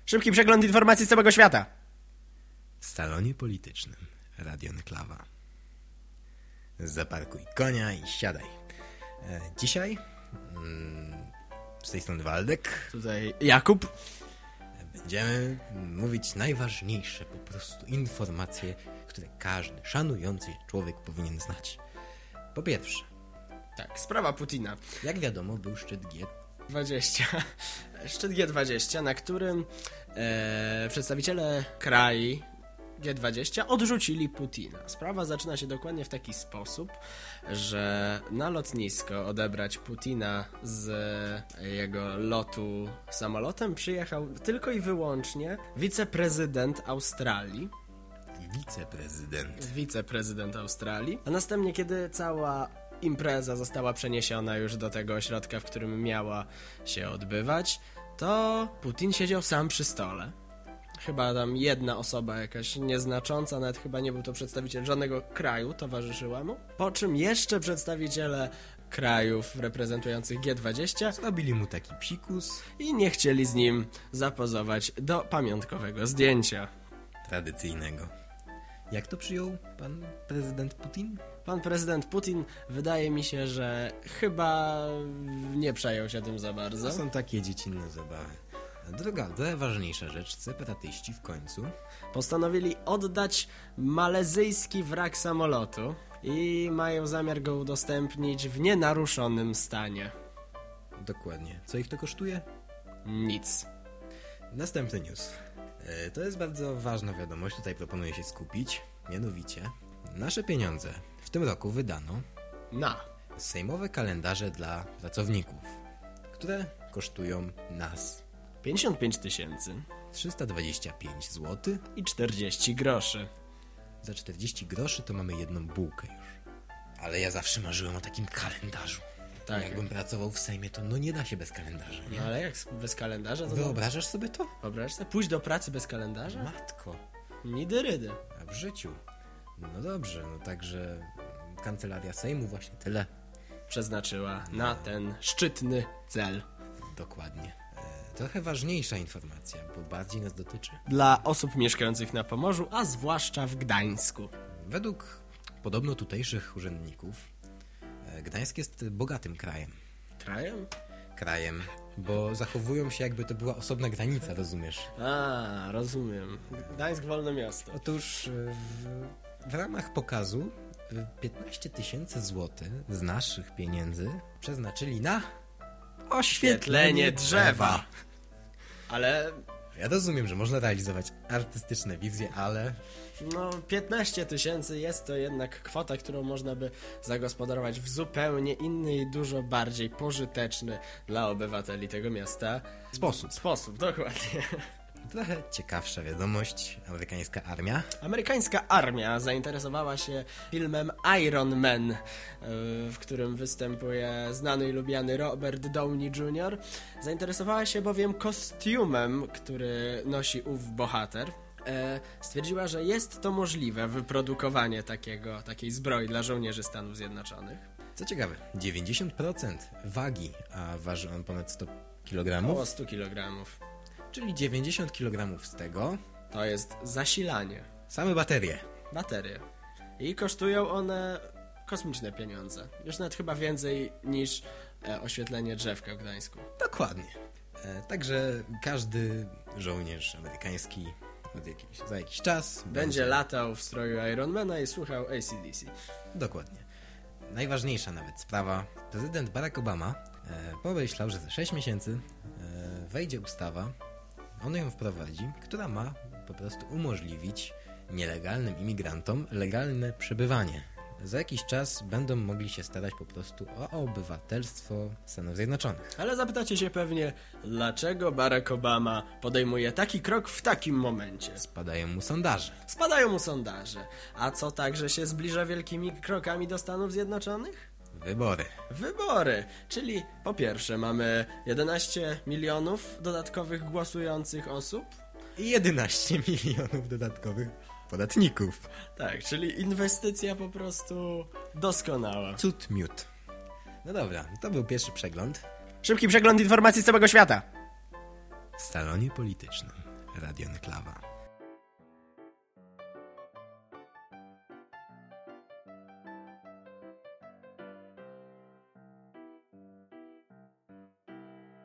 Szybki przegląd informacji z całego świata. W salonie politycznym Radio Enklawa. Zaparkuj konia i siadaj. Dzisiaj z tej strony Waldek. Tutaj Jakub. Będziemy mówić najważniejsze po prostu informacje, które każdy szanujący człowiek powinien znać. Po pierwsze, Tak, sprawa Putina. jak wiadomo, był szczyt G20. Szczyt G20, na którym przedstawiciele krajów G20 odrzucili Putina. Sprawa zaczyna się dokładnie w taki sposób, że na lotnisko odebrać Putina z jego lotu samolotem przyjechał tylko i wyłącznie wiceprezydent Australii. Wiceprezydent Australii. A następnie, kiedy cała impreza została przeniesiona już do tego ośrodka, w którym miała się odbywać, to Putin siedział sam przy stole. Chyba tam jedna osoba jakaś nieznacząca, nawet chyba nie był to przedstawiciel żadnego kraju, towarzyszyła mu. Po czym jeszcze przedstawiciele krajów reprezentujących G20 zrobili mu taki psikus i nie chcieli z nim zapozować do pamiątkowego zdjęcia. tradycyjnego. Jak to przyjął pan prezydent Putin? Pan prezydent Putin, wydaje mi się, że chyba nie przejął się tym za bardzo. To są takie dziecinne zabawy. Druga, ważniejsza rzecz, separatyści w końcu Postanowili oddać malezyjski wrak samolotu i mają zamiar go udostępnić w nienaruszonym stanie. Dokładnie. Co ich to kosztuje? Nic. Następny news. To jest bardzo ważna wiadomość, tutaj proponuję się skupić. Mianowicie, nasze pieniądze w tym roku wydano Na sejmowe kalendarze dla pracowników, które kosztują nas 55 tysięcy 325 zł. i 40 groszy. Za 40 groszy to mamy jedną bułkę już. Ale ja zawsze marzyłem o takim kalendarzu. Tak. Jakbym pracował w Sejmie, to nie da się bez kalendarza, nie? No ale jak bez kalendarza? To Wyobrażasz sobie to? wyobraź sobie, pójść do pracy bez kalendarza? Matko, Nidyrydy. a w życiu. No dobrze, no także Kancelaria Sejmu właśnie tyle. Przeznaczyła na ten szczytny cel. Dokładnie. Trochę ważniejsza informacja, bo bardziej nas dotyczy. Dla osób mieszkających na Pomorzu, a zwłaszcza w Gdańsku. Według podobno tutejszych urzędników Gdańsk jest bogatym krajem. Krajem? Bo zachowują się, jakby to była osobna granica, rozumiesz? A, rozumiem. Gdańsk wolne miasto. Otóż w ramach pokazu 15 tysięcy złotych z naszych pieniędzy przeznaczyli na Oświetlenie drzewa. Ale Ja rozumiem, że można realizować artystyczne wizje, ale 15 tysięcy jest to jednak kwota, którą można by zagospodarować w zupełnie inny i dużo bardziej pożyteczny dla obywateli tego miasta sposób, dokładnie. trochę ciekawsza wiadomość. Amerykańska armia Amerykańska armia zainteresowała się filmem Iron Man, w którym występuje znany i lubiany Robert Downey Jr. Zainteresowała się bowiem kostiumem, który nosi ów bohater. Stwierdziła, że jest to możliwe wyprodukowanie takiej zbroi dla żołnierzy Stanów Zjednoczonych. Co ciekawe, 90% wagi, a waży on ponad 100 kg, Około 100 kg. czyli 90 kg z tego To jest zasilanie. same baterie. Baterie. I kosztują one kosmiczne pieniądze. Już nawet chyba więcej niż oświetlenie drzewka w Gdańsku. Dokładnie. Także każdy żołnierz amerykański za jakiś czas Będzie latał w stroju Ironmana i słuchał AC/DC. Dokładnie. Najważniejsza nawet sprawa. Prezydent Barack Obama pomyślał, że za 6 miesięcy wejdzie ustawa, on ją wprowadzi, która ma po prostu umożliwić nielegalnym imigrantom legalne przebywanie. Za jakiś czas będą mogli się starać po prostu o obywatelstwo Stanów Zjednoczonych. Ale zapytacie się pewnie, dlaczego Barack Obama podejmuje taki krok w takim momencie? Spadają mu sondaże. Spadają mu sondaże. A co także się zbliża wielkimi krokami do Stanów Zjednoczonych? Wybory, czyli po pierwsze mamy 11 milionów dodatkowych głosujących osób. I 11 milionów dodatkowych podatników. Tak, czyli inwestycja po prostu doskonała. Cud miód. No dobra, to był pierwszy przegląd. Szybki przegląd informacji z całego świata. W salonie politycznym Radio Enklawa.